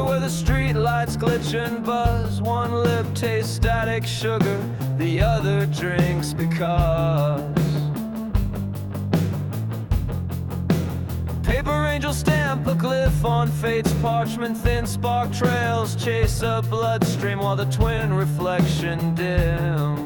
where the street lights glitch and buzz. One lip tastes static sugar, the other drinks because. Paper angel stamp a glyph on fate's parchment. Thin spark trails chase a bloodstream while the twin reflection dims.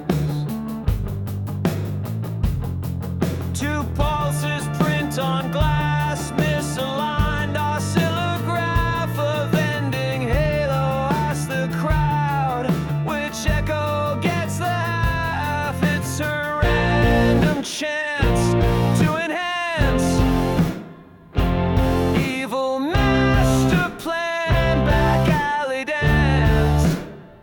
Two pulses print on glass, misaligned oscillograph of ending halo. Ask the crowd which echo gets the half. It's a random chance to enhance evil master plan, back alley dance.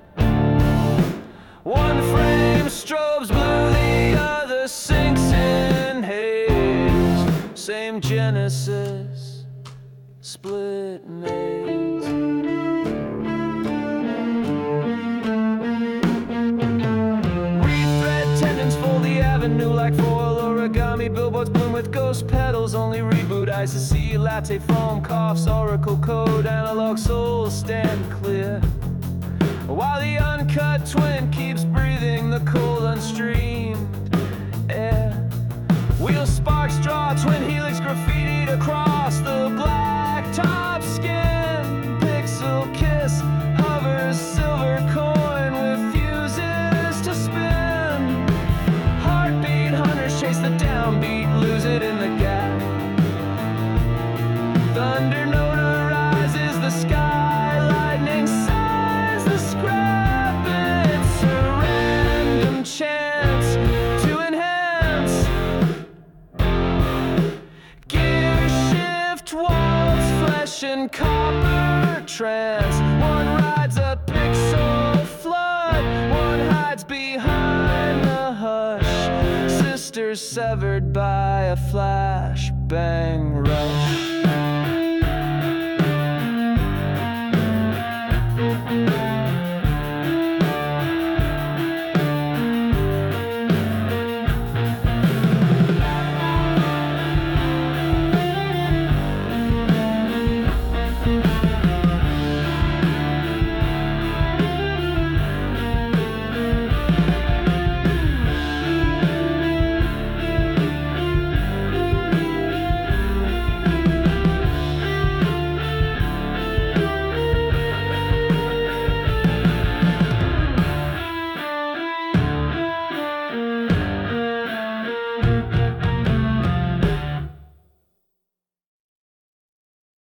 One frame strobes blue, the other sinks in haze. Same genesis, split maze. Rethread tendons fold the avenue like foil origami. Billboards bloom with ghost petals, only reboot. Ice latte foam coughs, oracle code, analog souls stand clear. While the uncut twin keeps breathing the cold unstreamed air. Wheel sparks draw twin helix graffitied across the black top skin. Pixel kiss hovers, silver coin refuses to spin. Heartbeat hunters chase the downbeat, lose it in the gap. Thunder notarizes the sky, lightning sighs the scrap. It's a random chance to enhance. Gear shift, waltz, flesh and copper trance. One rides a pixel flood, one hides behind the hush. Sisters severed by a flashbang rush.